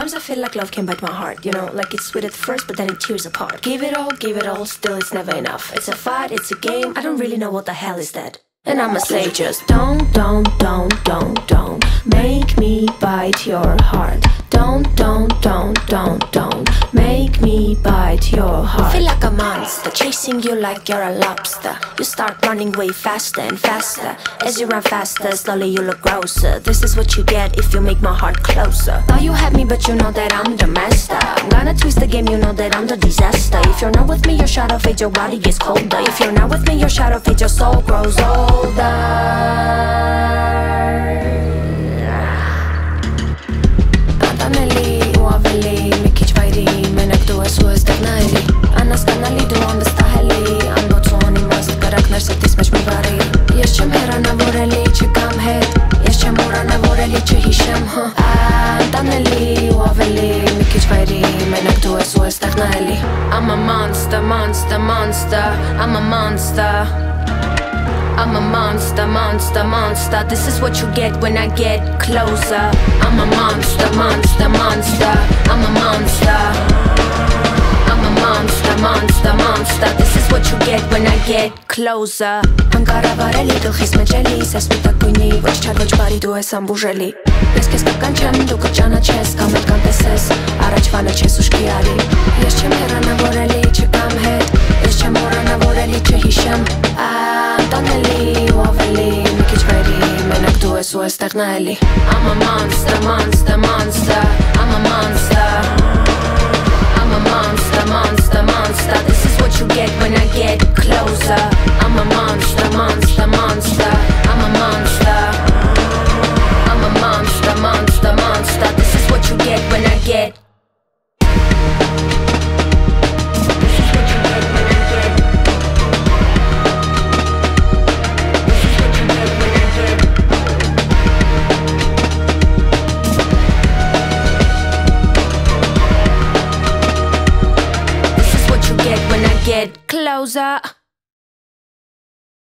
Sometimes I feel like love can bite my heart, you know, like it's sweet at first, but then it tears apart. Give it all, still it's never enough. It's a fight, it's a game, I don't really know what the hell is that. And I'ma say just don't make me bite your heart. Don't make me bite your heart. Feel like a monster, chasing you like you're a lobster. You start running way faster and faster. As you run faster, slowly you look grosser. This is what you get if you make my heart closer. Thought you had me, but you know that I'm the master. I'm gonna twist the game, you know that I'm the disaster. If you're not with me, your shadow fades, your body gets colder. If you're not with me, your shadow fades, your soul grows older. Antaneli وعفلي مكيج فايري منك دو اسوس تغنالي أنا استنالي دو عم بستاهلي عم بوتسوني ماست كراك نرسل تسمش مباري Jeszcze mera na voreli czekam head Jeszcze mura na voreli czy hiszem Antaneli وعفلي مكيج فايري منك دو اسوس تغنالي I'm a monster, monster, monster I'm a monster I'm a monster, monster, monster. This is what you get when I get closer. I'm a monster, monster, monster. I'm a monster. I'm a monster, monster, monster. This is what you get when I get closer. Անկառավարելի գլխիս մեջ էլի Սեսպիտակ գույնի ոչ չար ոչ բարի դու ես ամբուժելի Ես քեզ կական չեմ դու կճանաչես կամ էլ կանտեսես Առաջվանը չես ուշքի արի Ես չեմ հեռանավորելի չկամ հետ Ես չեմ հեռանավորելի չհիշեմ Անտանելի ու ավելի մի քիչ վայրի Մենակ դու ես ու ես տեղնայելի I'm a monster, monster, monster I'm a monster I'm a monster, monster, monster This is what you get when I get closer I'm a monster, monster, monster I'm a monster I'm a monster, monster, monster This is what you get when I get Get closer